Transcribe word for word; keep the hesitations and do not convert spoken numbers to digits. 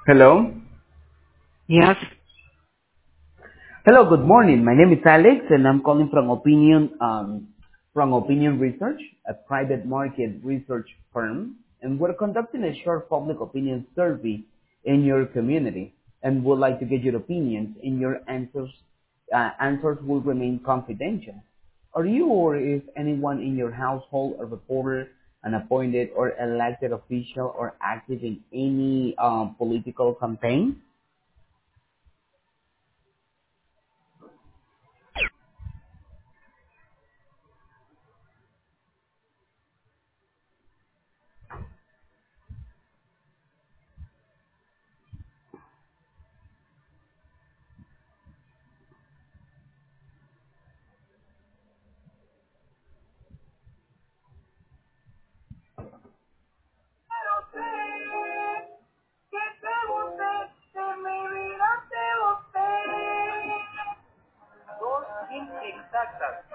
Hello. Yes. Hello, good morning. My name is Alex and I'm calling from Opinion um, from Opinion Research, a private market research firm, and we're conducting a short public opinion survey in your community and would like to get your opinions and your answers uh, answers will remain confidential. Are you or is anyone in your household a reporter, an appointed or elected official or active in any um, political campaign? Que te boté, de mi vida te boté. Dos inexactas.